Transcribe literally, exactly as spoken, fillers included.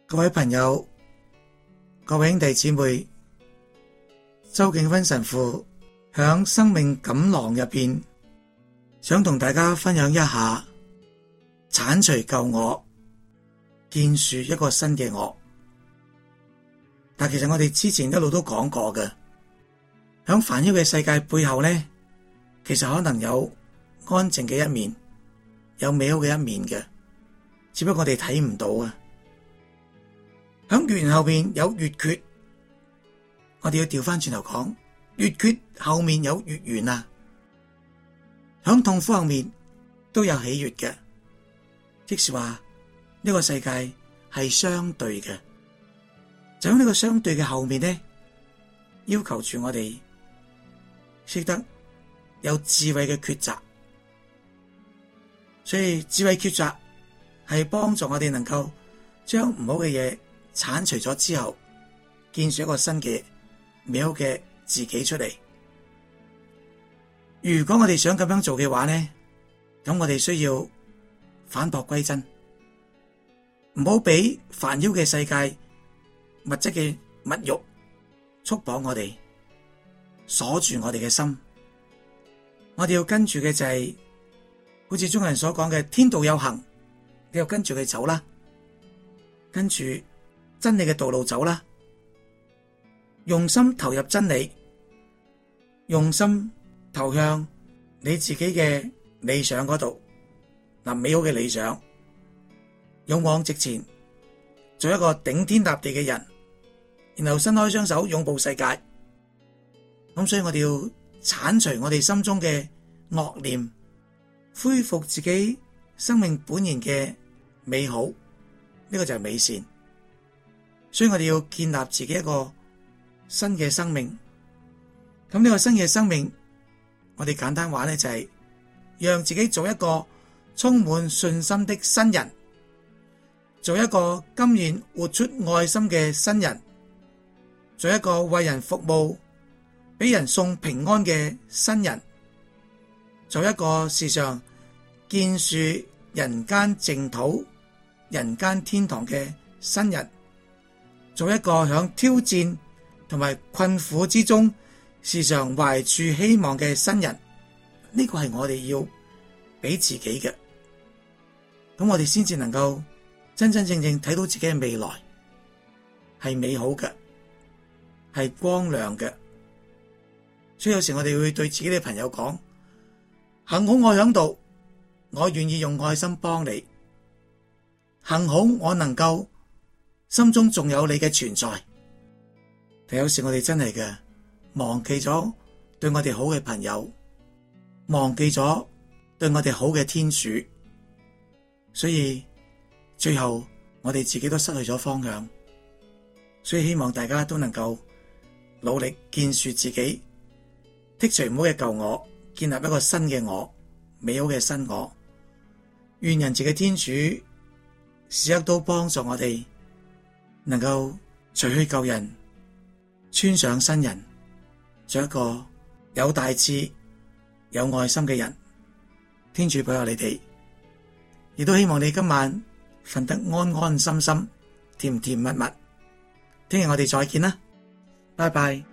各位朋友、各位兄弟姊妹，周敬芬神父響生命錦囊入邊，想同大家分享一下鏟除舊我，建樹一個新嘅我。但其實我哋之前一路都講過嘅，響煩囂嘅世界背後呢，其實可能有安靜嘅一面，有美好嘅一面嘅，只不過我哋睇唔到啊。響圓後面有月缺，我哋要調翻轉頭講，月缺後面有月圓啊。響痛苦後面都有喜悅嘅，即是話呢個世界係相對嘅。就喺呢個相對嘅後面呢，要求住我哋識得有智慧嘅抉擇。所以智慧抉擇係幫助我哋能夠將唔好嘅嘢鏟除咗之後，建設一個新嘅美好嘅自己出嚟。如果我哋想咁樣做嘅話呢，咁我哋需要返璞歸真，唔好俾煩擾嘅世界物質嘅物欲束綁我哋，鎖住我哋嘅心。我哋要跟住嘅就係、是、好似中國人所講嘅天道有行，你要跟住佢走啦，跟住真理嘅道路走啦，用心投入真理，用心投向你自己嘅理想嗰度，嗱，美好嘅理想，勇往直前，做一個頂天立地嘅人，然後伸開雙手擁抱世界。咁所以我哋要鏟除我哋心中嘅惡念，恢復自己生命本然嘅美好，呢、這個就係美善。所以我哋要建立自己一個新嘅生命。咁呢個新嘅生命，我哋簡單話咧就係、是、讓自己做一個充滿信心的新人，做一個甘願活出愛心嘅新人，做一個為人服務、俾人送平安嘅新人，做一個時常建樹人間淨土、人間天堂嘅新人，做一個響挑戰同埋困苦之中時常懷住希望嘅新人。呢個係我哋要俾自己嘅，咁我哋先至能夠真真正正睇到自己嘅未來係美好嘅，係光亮嘅。所以有時我哋會對自己嘅朋友講，幸好我響度，我願意用愛心幫你，幸好我能夠心中仲有你嘅存在。但有時我哋真係嘅忘記咗對我哋好嘅朋友，忘記咗對我哋好嘅天主，所以最後我哋自己都失去咗方向。所以希望大家都能夠努力建樹自己，剔除唔好嘅舊我，建立一個新嘅我，美好嘅新我。願仁慈嘅天主時刻都幫助我哋，能夠除去舊人，穿上新人，做一個有大志、有愛心嘅人。天主保佑你哋，亦都希望你今晚瞓得安安心心、甜甜蜜蜜。聽日我哋再見啦，拜拜。